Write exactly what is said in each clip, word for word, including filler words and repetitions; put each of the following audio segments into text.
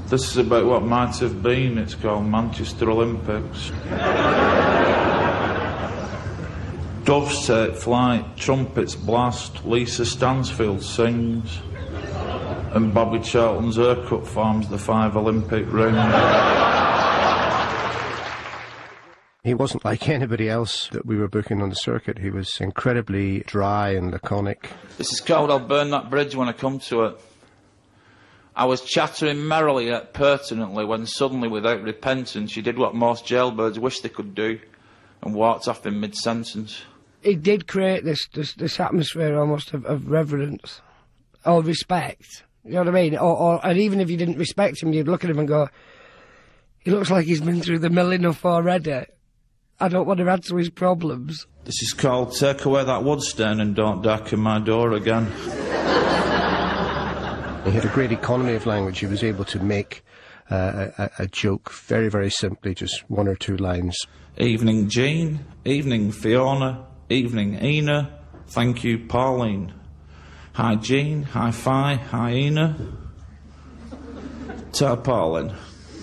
This is about what might have been. It's called Manchester Olympics. Doves take flight, trumpets blast, Lisa Stansfield sings, and Bobby Charlton's haircut forms the five Olympic ring. He wasn't like anybody else that we were booking on the circuit. He was incredibly dry and laconic. This is called I'll Burn That Bridge When I Come to It. I was chattering merrily yet pertinently when suddenly, without repentance, she did what most jailbirds wish they could do and walked off in mid-sentence. He did create this this, this atmosphere almost of, of reverence or respect. You know what I mean? Or, or and even if you didn't respect him, you'd look at him and go, he looks like he's been through the mill enough already. I don't want to add to his problems. This is called Take Away That Wood Stain and Don't Darken My Door Again. He had a great economy of language. He was able to make uh, a, a joke very, very simply, just one or two lines. Evening, Jean. Evening, Fiona. Evening, Ina. Thank you, Pauline. Hi, Jean. Hi, Fi. Hi, Ina. Ta, Pauline.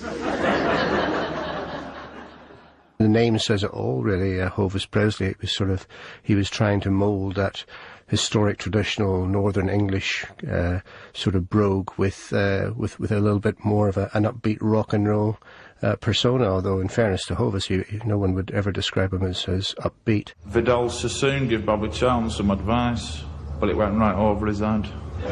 The name says it all, really. Uh, Hovis Presley. It was sort of, he was trying to mould that historic, traditional Northern English uh, sort of brogue with uh, with with a little bit more of a, an upbeat rock and roll uh, persona. Although, in fairness to Hovis, you, you, no one would ever describe him as, as upbeat. Vidal Sassoon gave Bobby Charlton some advice, but it went right over his head.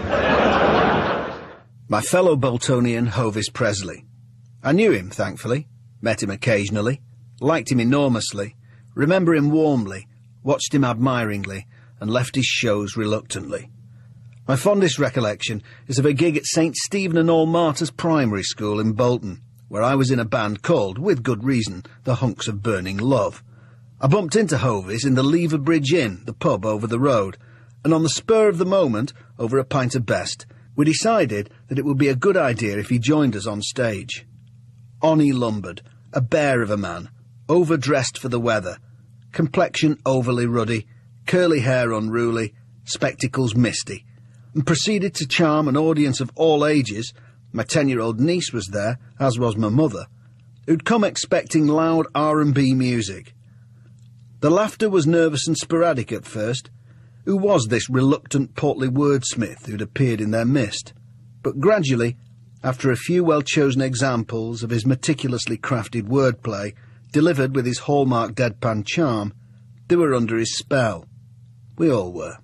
My fellow Boltonian, Hovis Presley. I knew him, thankfully, met him occasionally, liked him enormously, remember him warmly, watched him admiringly, and left his shows reluctantly. My fondest recollection is of a gig at Saint Stephen and All Martyrs Primary School in Bolton, where I was in a band called, with good reason, the Hunks of Burning Love. I bumped into Hovis in the Lever Bridge Inn, the pub over the road, and on the spur of the moment, over a pint of best, we decided that it would be a good idea if he joined us on stage. On he lumbered, a bear of a man, overdressed for the weather, complexion overly ruddy, curly hair unruly, spectacles misty, and proceeded to charm an audience of all ages. My ten-year-old niece was there, as was my mother, who'd come expecting loud R and B music. The laughter was nervous and sporadic at first. Who was this reluctant, portly wordsmith who'd appeared in their midst? But gradually, after a few well-chosen examples of his meticulously crafted wordplay, delivered with his hallmark deadpan charm, they were under his spell. We all were.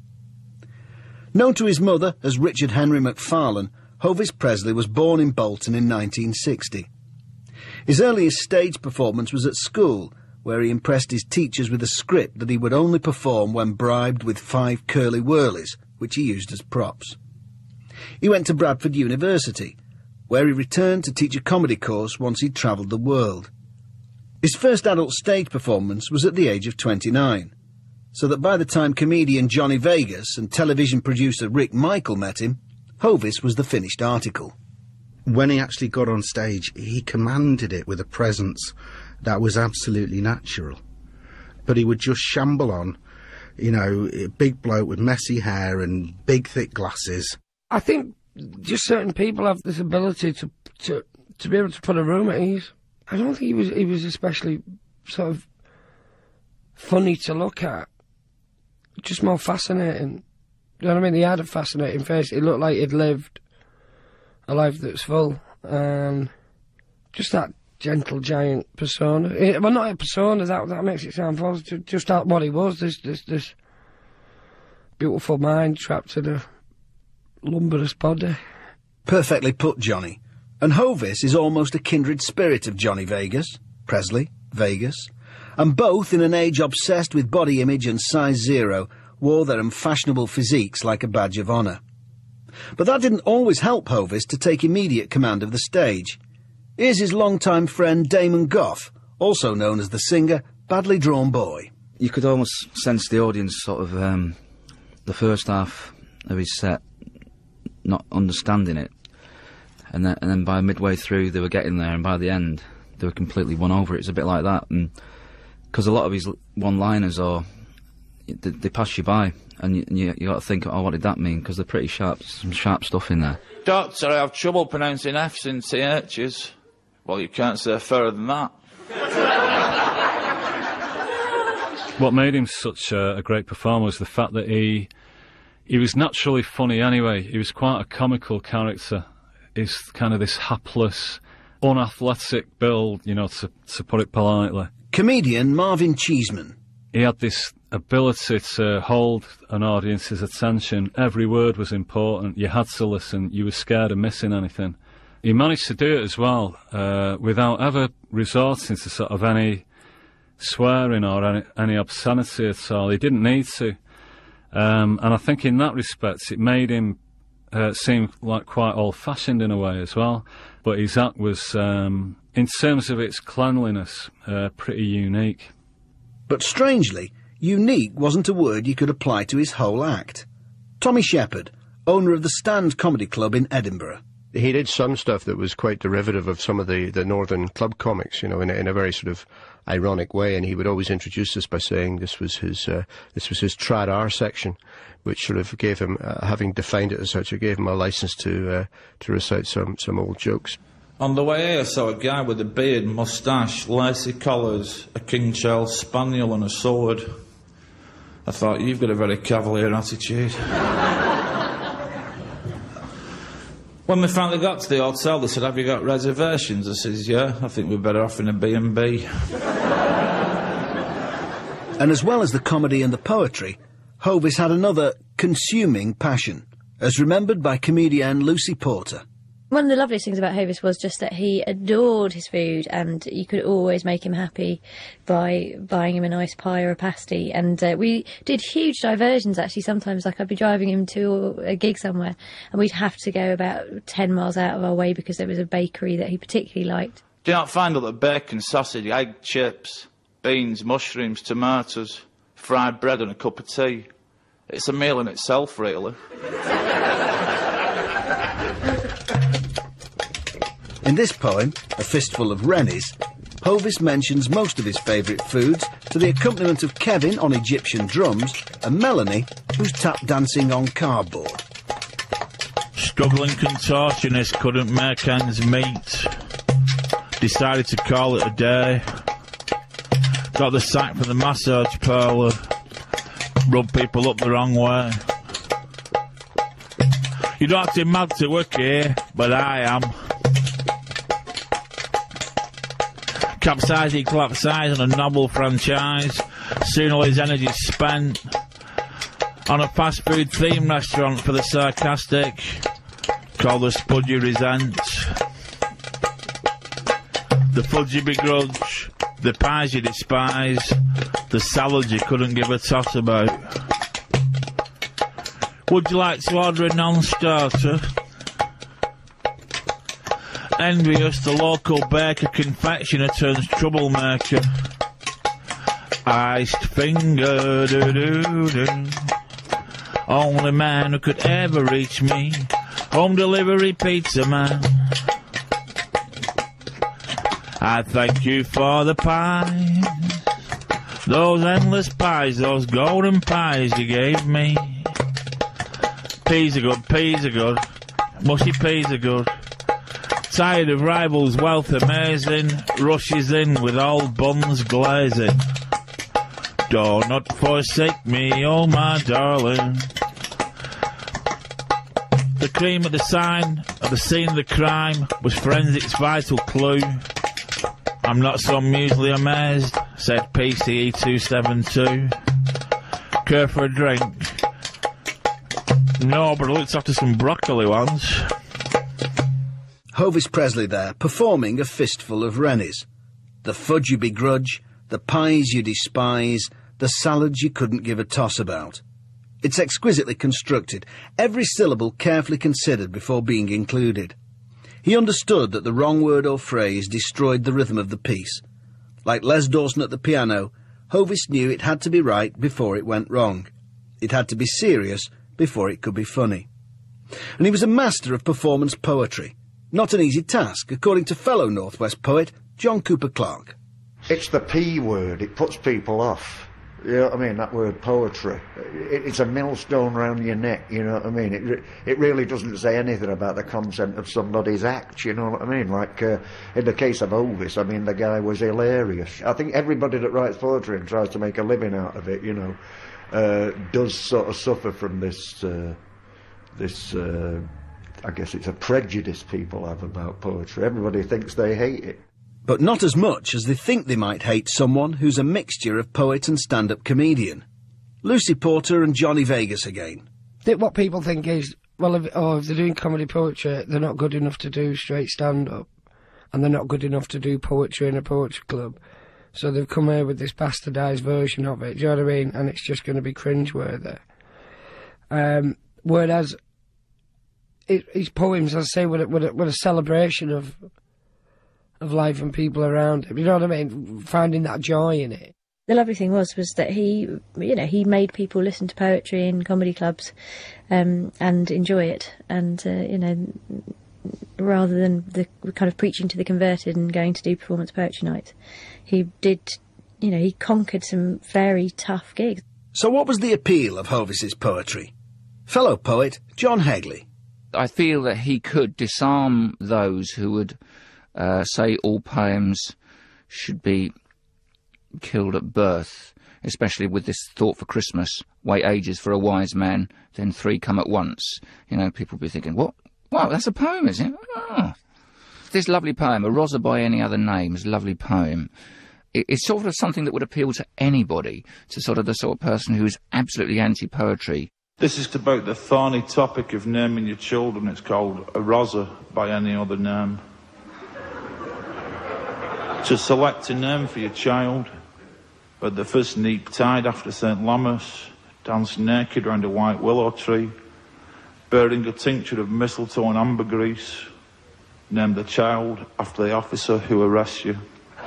Known to his mother as Richard Henry Macfarlane, Hovis Presley was born in Bolton in nineteen sixty. His earliest stage performance was at school, where he impressed his teachers with a script that he would only perform when bribed with five curly whirlies, which he used as props. He went to Bradford University, where he returned to teach a comedy course once he'd travelled the world. His first adult stage performance was at the age of twenty-nine, so that by the time comedian Johnny Vegas and television producer Rick Michael met him, Hovis was the finished article. When he actually got on stage, he commanded it with a presence that was absolutely natural. But he would just shamble on, you know, a big bloke with messy hair and big thick glasses. I think just certain people have this ability to to, to be able to put a room at ease. I don't think he was he was especially sort of funny to look at. Just more fascinating. You know what I mean? He had a fascinating face. It looked like he'd lived a life that's full. Um, just that gentle giant persona. It, well, not a persona, that that makes it sound false. Just that what he was, this this this beautiful mind trapped in a lumberous body. Perfectly put, Johnny. And Hovis is almost a kindred spirit of Johnny Vegas, Presley, Vegas, and both, in an age obsessed with body image and size zero, wore their unfashionable physiques like a badge of honour. But that didn't always help Hovis to take immediate command of the stage. Here's his longtime friend Damon Gough, also known as the singer Badly Drawn Boy. You could almost sense the audience sort of, um, the first half of his set, not understanding it. And then, and then by midway through, they were getting there, and by the end, they were completely won over. It's a bit like that, and because a lot of his one-liners, or they, they pass you by, and you, you, you got to think, oh, what did that mean? Because they're pretty sharp, some sharp stuff in there. Doctor, I have trouble pronouncing F's and T H's. Well, you can't say further than that. What made him such a, a great performer was the fact that he he was naturally funny anyway. He was quite a comical character. He's kind of this hapless, unathletic build, you know, to, to put it politely. Comedian Marvin Cheeseman. He had this ability to hold an audience's attention. Every word was important. You had to listen. You were scared of missing anything. He managed to do it as well, uh, without ever resorting to sort of any swearing or any, any obscenity at all. He didn't need to. Um, and I think in that respect, it made him uh, seem like quite old-fashioned in a way as well. But his act was, um, in terms of its cleanliness, uh, pretty unique. But strangely, unique wasn't a word you could apply to his whole act. Tommy Shepherd, owner of the Stand Comedy Club in Edinburgh. He did some stuff that was quite derivative of some of the, the northern club comics, you know, in a, in a very sort of ironic way, and he would always introduce this by saying this was his uh, this was his trad R section, which sort of gave him, uh, having defined it as such, it gave him a license to uh, to recite some, some old jokes. On the way here, I saw a guy with a beard, moustache, lacy collars, a King Charles Spaniel and a sword. I thought, you've got a very cavalier attitude. When we finally got to the hotel, they said, have you got reservations? I says, yeah, I think we're better off in a B and B. And as well as the comedy and the poetry, Hovis had another consuming passion, as remembered by comedian Lucy Porter. One of the loveliest things about Hovis was just that he adored his food, and you could always make him happy by buying him a nice pie or a pasty. And uh, we did huge diversions, actually. Sometimes, like, I'd be driving him to a gig somewhere, and we'd have to go about ten miles out of our way because there was a bakery that he particularly liked. Do you not find out that bacon, sausage, egg, chips, beans, mushrooms, tomatoes, fried bread and a cup of tea? It's a meal in itself, really. In this poem, A Fistful of Rennies, Hovis mentions most of his favourite foods to the accompaniment of Kevin on Egyptian drums and Melanie, who's tap dancing on cardboard. Struggling contortionist couldn't make ends meet. Decided to call it a day. Got the sack from the massage parlour. Rub people up the wrong way. You're not acting mad to work here, but I am. Capsizing, capsize on a novel franchise. Soon all his energy's spent on a fast food themed restaurant for the sarcastic, called the Spud You Resent. The fudge you begrudge, the pies you despise, the salad you couldn't give a toss about. Would you like to order a non-starter? Envious, the local baker confectioner turns troublemaker. Iced finger, doo-doo-doo. Only man who could ever reach me. Home delivery pizza man. I thank you for the pies. Those endless pies, those golden pies you gave me. Peas are good, peas are good. Mushy peas are good. Tired of rivals' wealth amazing, rushes in with old buns glazing. Do not forsake me, oh my darling. The cream at the sign, at the scene of the crime, was forensics' vital clue. I'm not so mutually amazed, said P C E two seven two. Care for a drink? No, but I looked after some broccoli once. Hovis Presley there, performing A Fistful of Rennies. The fudge you begrudge, the pies you despise, the salads you couldn't give a toss about. It's exquisitely constructed, every syllable carefully considered before being included. He understood that the wrong word or phrase destroyed the rhythm of the piece. Like Les Dawson at the piano, Hovis knew it had to be right before it went wrong. It had to be serious before it could be funny. And he was a master of performance poetry. Not an easy task, according to fellow North West poet John Cooper Clarke. It's the P word, it puts people off. You know what I mean? That word poetry. It, it's a millstone round your neck, you know what I mean? It re- it really doesn't say anything about the content of somebody's act, you know what I mean? Like, uh, in the case of Hovis, I mean, the guy was hilarious. I think everybody that writes poetry and tries to make a living out of it, you know, uh, does sort of suffer from this, uh, this, uh, I guess it's a prejudice people have about poetry. Everybody thinks they hate it. But not as much as they think they might hate someone who's a mixture of poet and stand-up comedian. Lucy Porter and Johnny Vegas again. What people think is, well, if, oh, if they're doing comedy poetry, they're not good enough to do straight stand-up, and they're not good enough to do poetry in a poetry club. So they've come here with this bastardised version of it, do you know what I mean? And it's just going to be cringeworthy. Um, whereas it, his poems, as I say, were, were, were a celebration of... of life and people around him, you know what I mean? Finding that joy in it. The lovely thing was, was that he, you know, he made people listen to poetry in comedy clubs, um, and enjoy it. And, uh, you know, rather than the kind of preaching to the converted and going to do performance poetry nights, he did, you know, he conquered some very tough gigs. So what was the appeal of Hovis's poetry? Fellow poet John Hegley. I feel that he could disarm those who would Uh, say all poems should be killed at birth, especially with this thought for Christmas, wait ages for a wise man, then three come at once. You know, people will be thinking, what? Wow, that's a poem, is it? Oh. This lovely poem, A Rosa by Any Other Name, is a lovely poem. It, it's sort of something that would appeal to anybody, to sort of the sort of person who's absolutely anti-poetry. This is about the thorny topic of naming your children. It's called A Rosa by Any Other Name. To select a name for your child, at the first neap tide after Saint Lammas, dance naked round a white willow tree, bearing a tincture of mistletoe and ambergris, name the child after the officer who arrests you.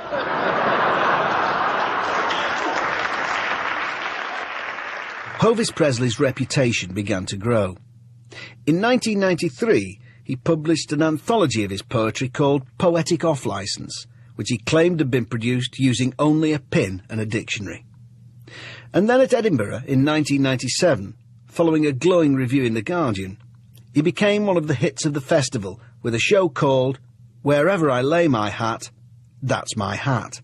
Hovis Presley's reputation began to grow. In nineteen ninety-three, he published an anthology of his poetry called Poetic Off-Licence, which he claimed had been produced using only a pin and a dictionary. And then at Edinburgh in nineteen ninety-seven, following a glowing review in The Guardian, he became one of the hits of the festival with a show called Wherever I Lay My Hat, That's My Hat.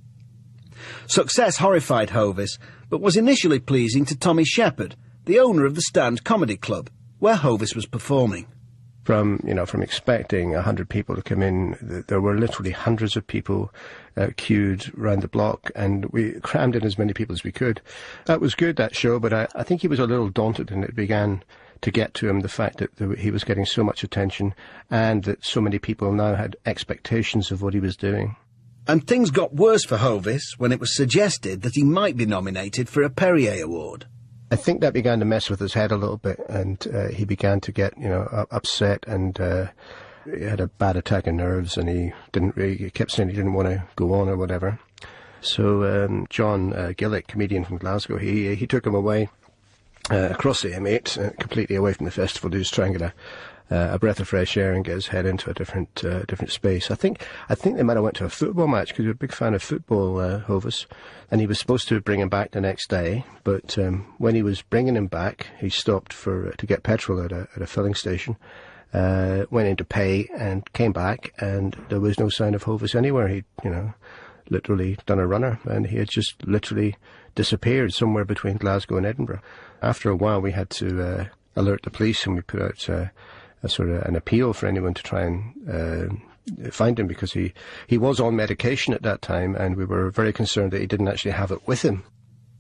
Success horrified Hovis, but was initially pleasing to Tommy Shepherd, the owner of the Stand Comedy Club, where Hovis was performing. From, you know, from expecting a hundred people to come in, th- there were literally hundreds of people uh, queued round the block, and we crammed in as many people as we could. That was good, that show, but I, I think he was a little daunted, and it began to get to him the fact that th- he was getting so much attention, and that so many people now had expectations of what he was doing. And things got worse for Hovis when it was suggested that he might be nominated for a Perrier Award. I think that began to mess with his head a little bit, and uh, he began to get, you know, uh, upset, and uh, he had a bad attack of nerves, and he didn't really, he kept saying he didn't want to go on or whatever. So um, John uh, Gillick, comedian from Glasgow, he he took him away uh, across the M eight, uh, completely away from the festival, to just try and get a, uh, a breath of fresh air and get his head into a different uh, different space. I think I think they might have went to a football match, because he was a big fan of football, uh, Hovis. And he was supposed to bring him back the next day, but um, when he was bringing him back, he stopped for uh, to get petrol at a, at a filling station, uh, went in to pay, and came back, and there was no sign of Hovis anywhere. He'd, you know, literally done a runner, and he had just literally disappeared somewhere between Glasgow and Edinburgh. After a while, we had to uh, alert the police, and we put out uh, a sort of an appeal for anyone to try and uh, find him, because he, he was on medication at that time, and we were very concerned that he didn't actually have it with him.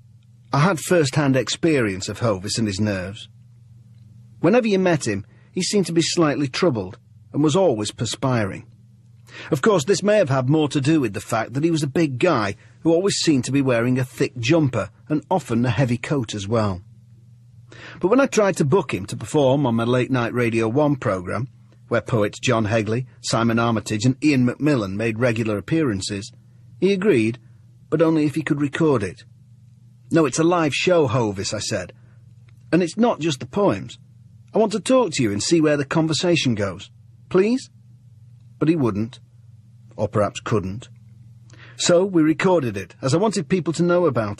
I had first-hand experience of Hovis and his nerves. Whenever you met him, he seemed to be slightly troubled, and was always perspiring. Of course, this may have had more to do with the fact that he was a big guy who always seemed to be wearing a thick jumper, and often a heavy coat as well. But when I tried to book him to perform on my late-night Radio one programme, where poets John Hegley, Simon Armitage and Ian Macmillan made regular appearances, he agreed, but only if he could record it. No, it's a live show, Hovis, I said. And it's not just the poems. I want to talk to you and see where the conversation goes. Please? But he wouldn't. Or perhaps couldn't. So we recorded it, as I wanted people to know about him,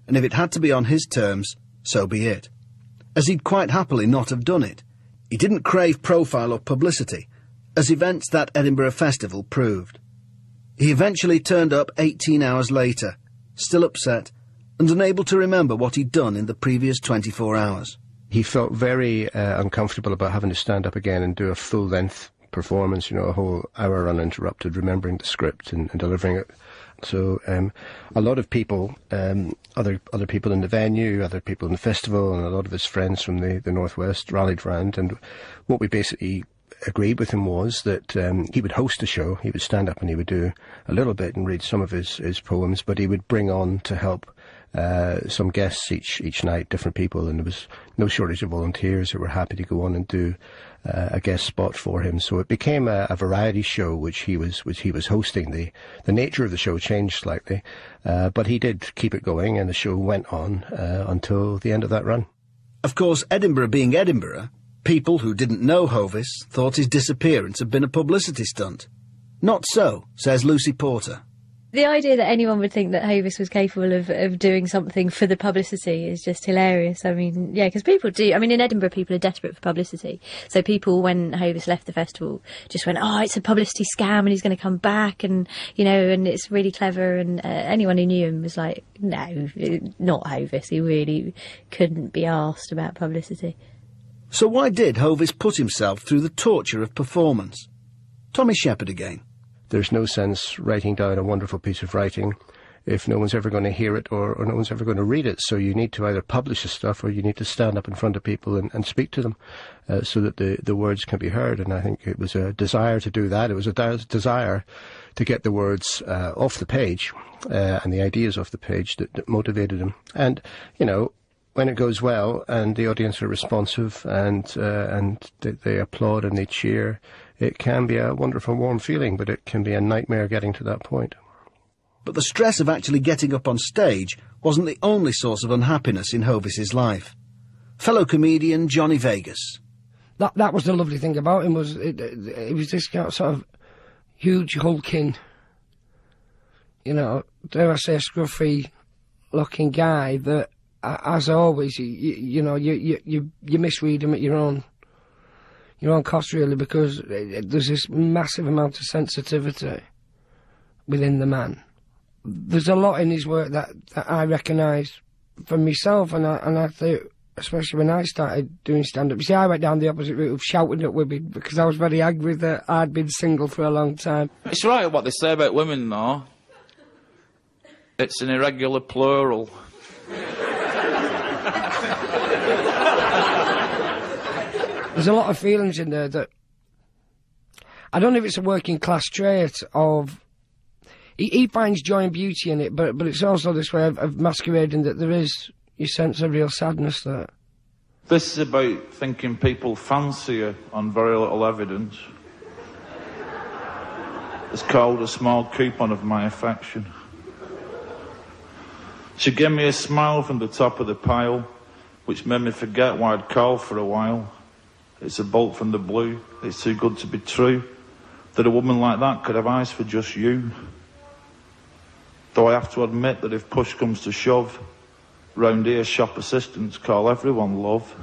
and if it had to be on his terms, so be it. As he'd quite happily not have done it. He didn't crave profile or publicity, as events that Edinburgh Festival proved. He eventually turned up eighteen hours later, still upset, and unable to remember what he'd done in the previous twenty-four hours. He felt very uh, uncomfortable about having to stand up again and do a full-length performance, you know, a whole hour uninterrupted, remembering the script and, and delivering it. So um, a lot of people, um, other other people in the venue, other people in the festival, and a lot of his friends from the, the Northwest rallied round, and what we basically agreed with him was that um, he would host a show. He would stand up and he would do a little bit and read some of his, his poems, but he would bring on to help uh, some guests each each night, different people, and there was no shortage of volunteers who were happy to go on and do uh, a guest spot for him. So it became a, a variety show which he was which he was hosting. The the nature of the show changed slightly, uh, but he did keep it going, and the show went on uh, until the end of that run. Of course, Edinburgh being Edinburgh, people who didn't know Hovis thought his disappearance had been a publicity stunt. Not so, says Lucy Porter. The idea that anyone would think that Hovis was capable of, of doing something for the publicity is just hilarious. I mean, yeah, because people do. I mean, in Edinburgh, people are desperate for publicity. So people, when Hovis left the festival, just went, oh, it's a publicity scam and he's going to come back and, you know, and it's really clever. And uh, anyone who knew him was like, no, not Hovis. He really couldn't be asked about publicity. So why did Hovis put himself through the torture of performance? Tommy Shepherd again. There's no sense writing down a wonderful piece of writing if no one's ever going to hear it or, or no one's ever going to read it. So you need to either publish the stuff or you need to stand up in front of people and, and speak to them uh, so that the, the words can be heard. And I think it was a desire to do that. It was a de- desire to get the words uh, off the page uh, and the ideas off the page that, that motivated him. And, you know, when it goes well and the audience are responsive and uh, and they, they applaud and they cheer, it can be a wonderful, warm feeling, but it can be a nightmare getting to that point. But the stress of actually getting up on stage wasn't the only source of unhappiness in Hovis's life. Fellow comedian Johnny Vegas. That that was the lovely thing about him, was it, it, it was this kind of sort of huge, hulking, you know, dare I say, scruffy-looking guy that, as always, you, you, you know, you, you, you, you misread him at your own your own cost, really, because it, it, there's this massive amount of sensitivity within the man. There's a lot in his work that, that I recognise from myself, and I, and I think, especially when I started doing stand-up, you see, I went down the opposite route of shouting at women because I was very angry that I'd been single for a long time. It's right what they say about women, though. It's an irregular plural. There's a lot of feelings in there that I don't know if it's a working class trait of he, he finds joy and beauty in it, but but it's also this way of, of masquerading that there is, you sense a real sadness there. This is about thinking people fancy you on very little evidence. It's called a small coupon of my affection. She gave me a smile from the top of the pile, which made me forget why I'd called for a while. It's a bolt from the blue. It's too good to be true that a woman like that could have eyes for just you. Though I have to admit that if push comes to shove, round here shop assistants call everyone love.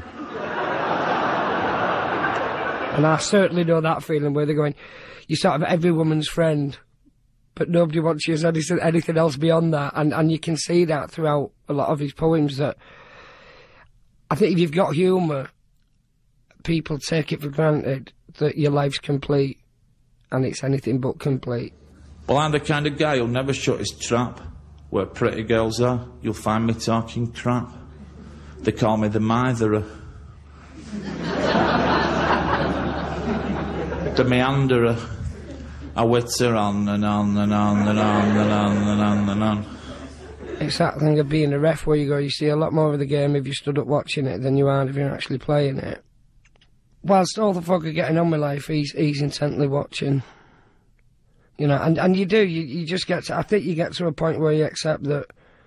And I certainly know that feeling where they're going, you're sort of every woman's friend, but nobody wants you as anything, anything else beyond that. And, and you can see that throughout a lot of his poems, that I think if you've got humour, people take it for granted that your life's complete, and it's anything but complete. Well, I'm the kind of guy who'll never shut his trap. Where pretty girls are, you'll find me talking crap. They call me the mitherer. The meanderer. I witter on and on and on and on and on and on and on. It's that thing of being a ref where you go, you see a lot more of the game if you stood up watching it than you are if you're actually playing it. Whilst all the folk are getting on with life, he's, he's intently watching. You know, and, and you do, you, you just get to, I think you get to a point where you accept that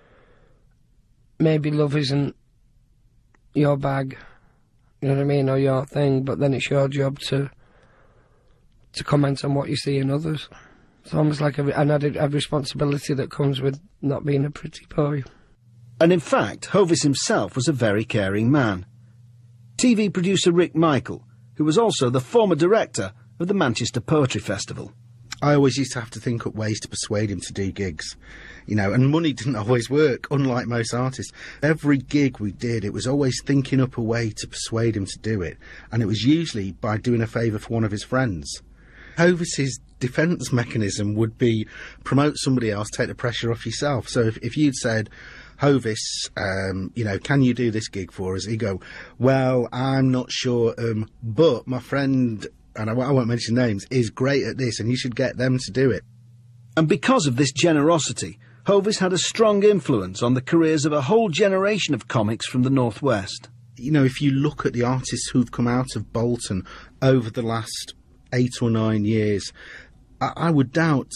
maybe love isn't your bag, you know what I mean, or your thing, but then it's your job to to comment on what you see in others. It's almost like a, an added a responsibility that comes with not being a pretty boy. And in fact, Hovis himself was a very caring man. T V producer Rick Michael, who was also the former director of the Manchester Poetry Festival. I always used to have to think up ways to persuade him to do gigs, you know, and money didn't always work, unlike most artists. Every gig we did, it was always thinking up a way to persuade him to do it, and it was usually by doing a favour for one of his friends. Hovis's defence mechanism would be promote somebody else, take the pressure off yourself. So if, if you'd said, Hovis, um, you know, can you do this gig for us? He'd go, well, I'm not sure, um, but my friend, and I, I won't mention names, is great at this, and you should get them to do it. And because of this generosity, Hovis had a strong influence on the careers of a whole generation of comics from the North West. You know, if you look at the artists who've come out of Bolton over the last eight or nine years, I, I would doubt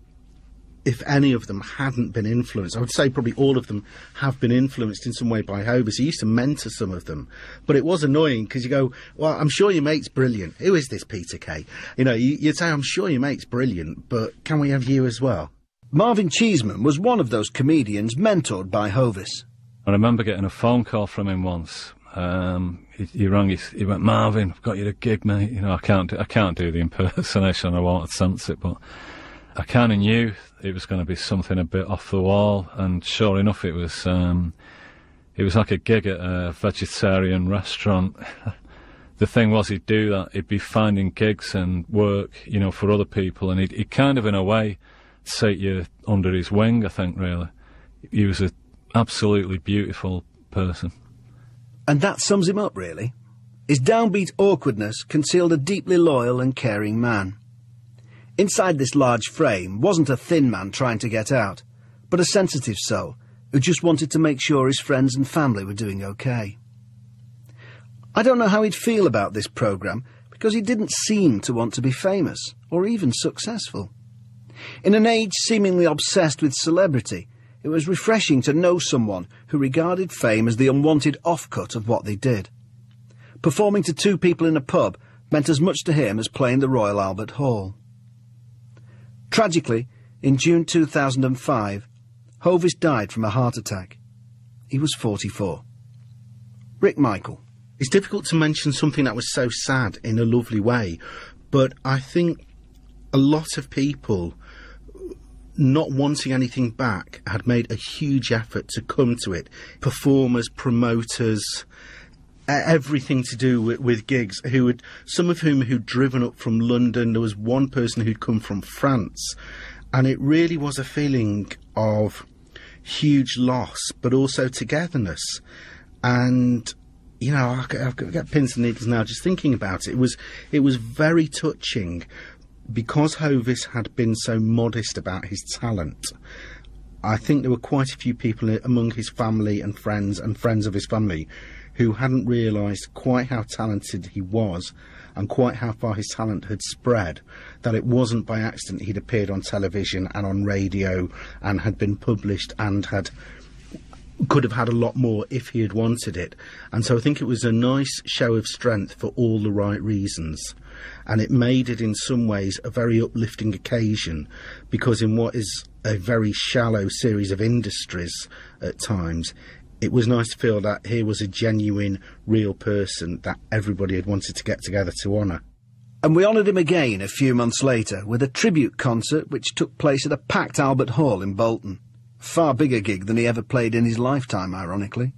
if any of them hadn't been influenced. I would say probably all of them have been influenced in some way by Hovis. He used to mentor some of them, but it was annoying because you go, well, I'm sure your mate's brilliant. Who is this Peter Kay? You know, you, you'd say, I'm sure your mate's brilliant, but can we have you as well? Marvin Cheeseman was one of those comedians mentored by Hovis. I remember getting a phone call from him once. Um, he, he rang, he, he went, Marvin, I've got you a gig, mate. You know, I can't do, I can't do the impersonation, I won't sense it, but I kind of knew it was going to be something a bit off the wall, and sure enough, it was. Um, it was like a gig at a vegetarian restaurant. The thing was, he'd do that. He'd be finding gigs and work, you know, for other people, and he'd, he'd kind of, in a way, take you under his wing. I think, really, he was an absolutely beautiful person. And that sums him up, really. His downbeat awkwardness concealed a deeply loyal and caring man. Inside this large frame wasn't a thin man trying to get out, but a sensitive soul who just wanted to make sure his friends and family were doing okay. I don't know how he'd feel about this programme, because he didn't seem to want to be famous, or even successful. In an age seemingly obsessed with celebrity, it was refreshing to know someone who regarded fame as the unwanted offcut of what they did. Performing to two people in a pub meant as much to him as playing the Royal Albert Hall. Tragically, in June two thousand five, Hovis died from a heart attack. He was forty-four. Rick Michael. It's difficult to mention something that was so sad in a lovely way, but I think a lot of people, not wanting anything back, had made a huge effort to come to it. Performers, promoters, everything to do with, with gigs, who had, some of whom who'd driven up from London. There was one person who'd come from France, and it really was a feeling of huge loss, but also togetherness. And, you know, I, I've got pins and needles now just thinking about it. It was, it was very touching, because Hovis had been so modest about his talent. I think there were quite a few people among his family and friends and friends of his family who hadn't realised quite how talented he was and quite how far his talent had spread, that it wasn't by accident he'd appeared on television and on radio and had been published and had could have had a lot more if he had wanted it. And so I think it was a nice show of strength for all the right reasons. And it made it in some ways a very uplifting occasion, because in what is a very shallow series of industries at times, it was nice to feel that here was a genuine, real person that everybody had wanted to get together to honour. And we honoured him again a few months later with a tribute concert which took place at a packed Albert Hall in Bolton. A far bigger gig than he ever played in his lifetime, ironically.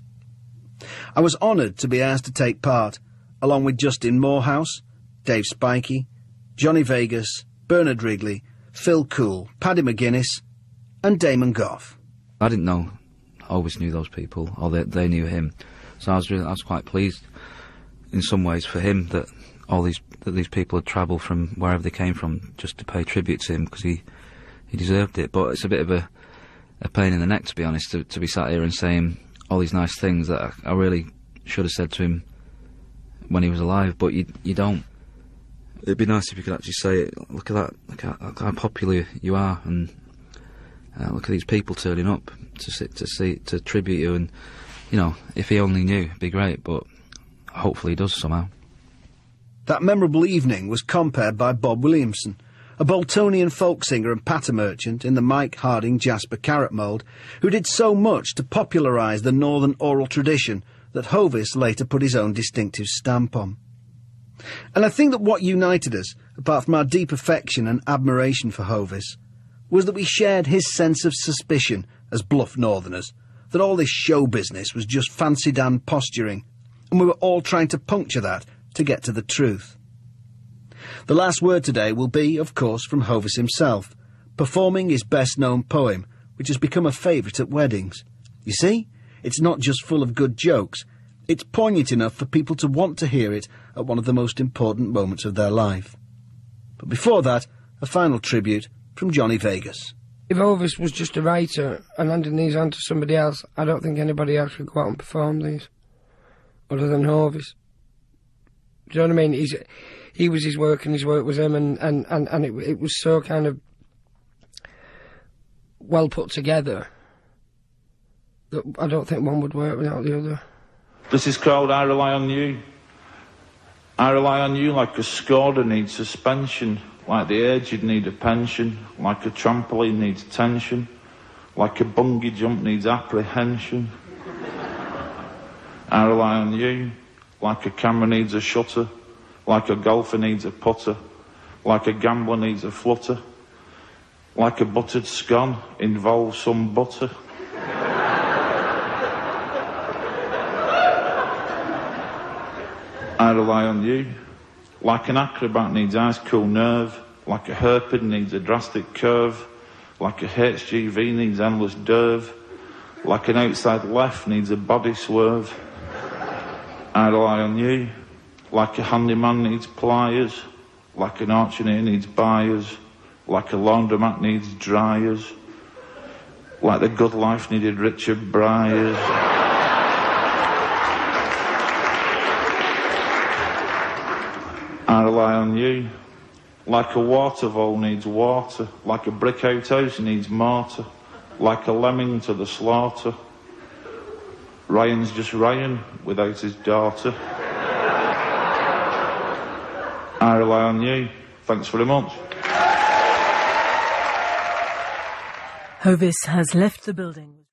I was honoured to be asked to take part, along with Justin Morehouse, Dave Spikey, Johnny Vegas, Bernard Wrigley, Phil Cool, Paddy McGuinness and Damon Gough. I didn't know, I always knew those people, or they, they knew him, so I was really, I was quite pleased in some ways for him that all these that these people had travelled from wherever they came from just to pay tribute to him, because he, he deserved it. But it's a bit of a, a pain in the neck, to be honest, to, to be sat here and saying all these nice things that I, I really should have said to him when he was alive, but you you don't. It'd be nice if you could actually say it. Look at that, look at, look how popular you are, and uh, look at these people turning up to sit, to see, to tribute you, and, you know, if he only knew, it'd be great, but hopefully he does somehow. That memorable evening was compared by Bob Williamson, a Boltonian folk singer and patter merchant in the Mike Harding Jasper Carrot mould, who did so much to popularise the northern oral tradition that Hovis later put his own distinctive stamp on. And I think that what united us, apart from our deep affection and admiration for Hovis, was that we shared his sense of suspicion as bluff northerners, that all this show business was just fancy Dan posturing, and we were all trying to puncture that to get to the truth. The last word today will be, of course, from Hovis himself, performing his best-known poem, which has become a favourite at weddings. You see, it's not just full of good jokes, it's poignant enough for people to want to hear it at one of the most important moments of their life. But before that, a final tribute from Johnny Vegas. If Hovis was just a writer and handing these on to somebody else, I don't think anybody else could go out and perform these, other than Hovis. Do you know what I mean? He's, he was his work and his work was him, and, and, and, and it, it was so kind of well put together that I don't think one would work without the other. This is called I Rely on You. I rely on you like a scorer needs suspension, like the aged need a pension, like a trampoline needs tension, like a bungee jump needs apprehension. I rely on you like a camera needs a shutter, like a golfer needs a putter, like a gambler needs a flutter, like a buttered scone involves some butter. I rely on you like an acrobat needs ice-cool nerve, like a hairpin needs a drastic curve, like a H G V needs endless derve, like an outside left needs a body swerve. I rely on you like a handyman needs pliers, like an auctioneer needs buyers, like a laundromat needs dryers, like the good life needed Richard Bryars. I rely on you like a water vole needs water, like a brick outhouse needs mortar, like a lemming to the slaughter. Ryan's just Ryan without his daughter. I rely on you. Thanks very much. Hovis has left the building.